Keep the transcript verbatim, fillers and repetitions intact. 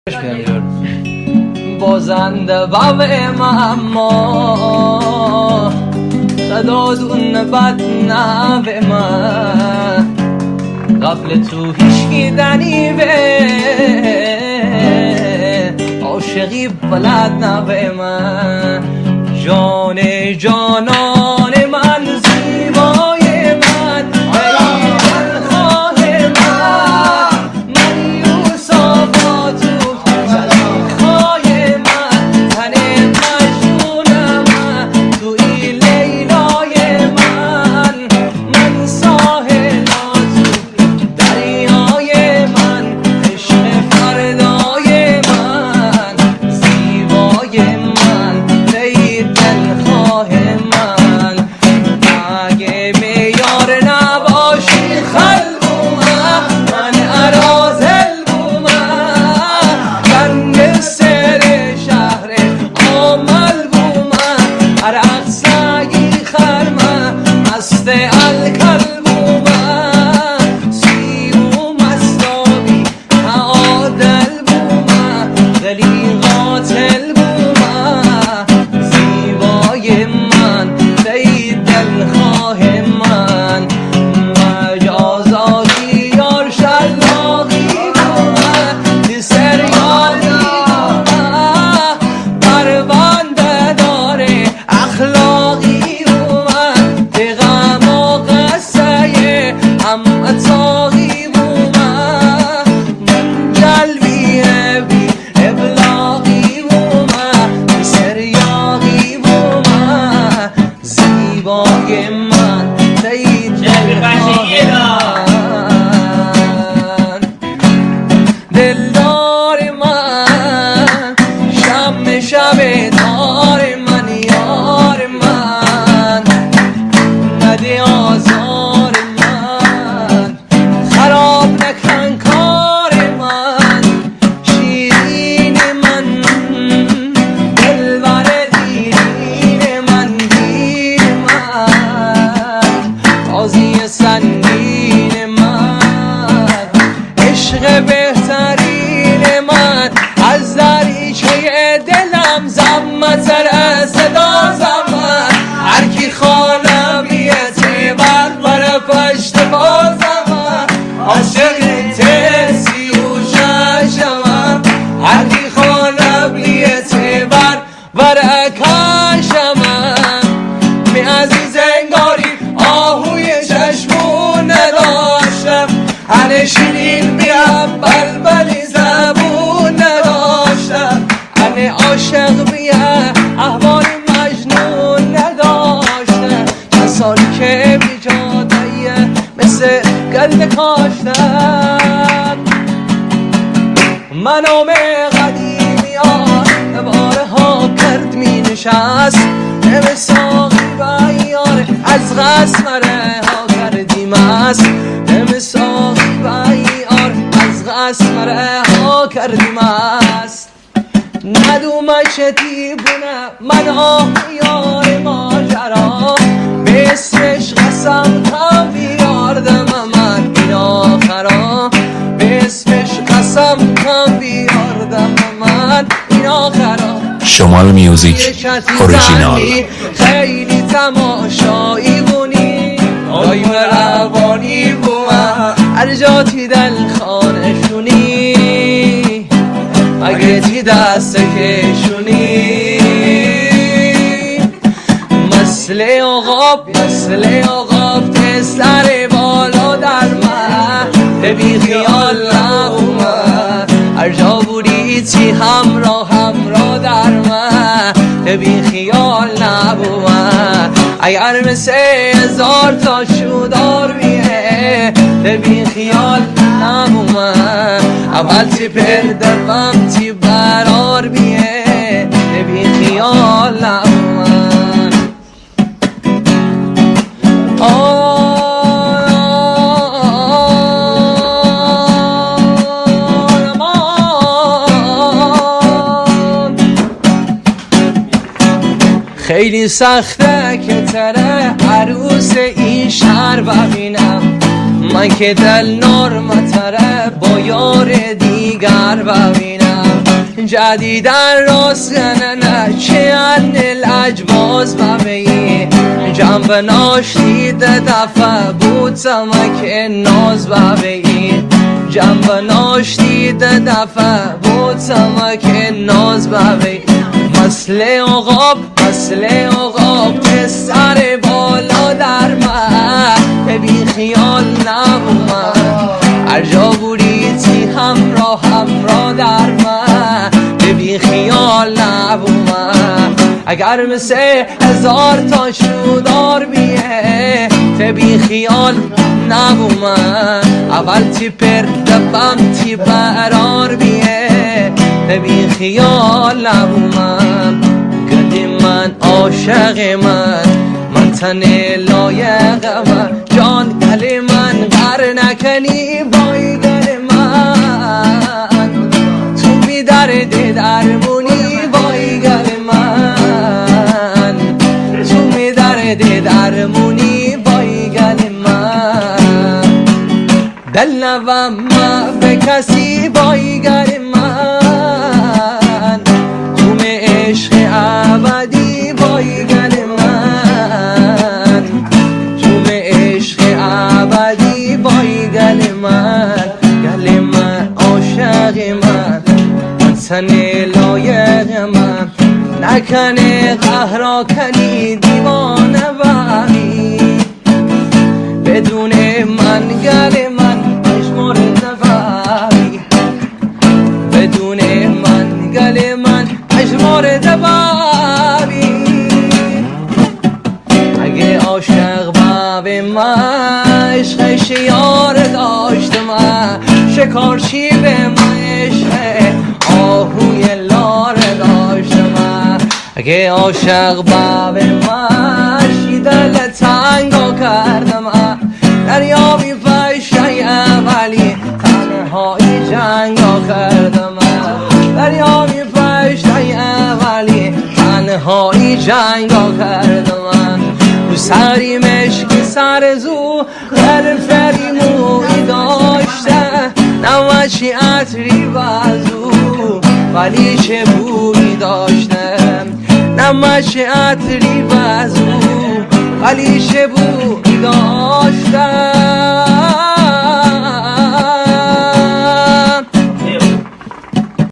بازنده باب اما خدا دون بد نوه من قبل تو هیچکی دنیوه عاشقی بلد نوه من جان جانان من زیبای من شیرین بیم بلبلی زبون نداشتم انه عاشق بیم احوال مجنون نداشتم چند سالی که بی جادهیه مثل گرد کاشتم منام قدیمی ها باره ها کرد می نشست نم ساقی بیاره از غسمره ها کردیم است نم ساقی بیار از غسمره ها کردیم است ندومش دیبونه من آه یار ماجرا به اسمش قسم کم بیاردم من این آخرا به اسمش قسم کم بیاردم من این آخرا شمال میوزیک اوریجینال خیلی تماشایی بونی دایم روانی بوم هر جا تی دل خانشونی مگه تی دست کشونی مثل آقاب مثل آقاب ته سر بالا در من بی خیال نبومن هر جا بودی تی همراه همراه در من بی خیال نبومن اگر مثل هزار تا شودار بیه بی خیال نبومن اول تی پر درم تی برار بیه بی خیال نبومن خیلی سخته که تره عروس این شهر ببینم من که دل نرمتره با یار دیگر ببینم جدیدن راست نه نه چه ان الاجواز ببین جنب ناشتی دفعه بود سمک ناز ببین جنب ناشتی دفعه بود سمک ناز ببین مسله عقاب مسله عقاب پسر بالا در من بی خیال نبومن هر جا بودیتی همراه همراه در من بی خیال نبومن اگر مثل هزار تا شودار بیه بی خیال نبومن اول تی پر دفم تی برار بیه بی خیال نبومن گلی من عاشق من من تن لایق من جان گلی من غر نکنی بای گل من تو بی درد درمونی بای گل من تو بی درد درمونی بای گل من دل نوم به کسی بای گل من تو عشق ابدی بای گل من تو عشق ابدی بای گل من گل من عاشق من من سن لایق من نکنه قهرا کنی دیوانه بری بدون من گل من مجمور نبری بدون من گل من مجمور نبری اگه عاشق باب من عشقش یار داشت من شکارچی به من عشق آهوی لار داشت من اگه عاشق باب من شیدل تنگا کردم دریا بی فشای اولی تنهایی جنگا کردم دریا بی فشای اولی تنهایی جنگا کردم رو سری مشک سر زو در فریموی داشته نمچی عطری بازو ولی چه بوی داشته نمچی عطری بازو ولی چه بوی داشته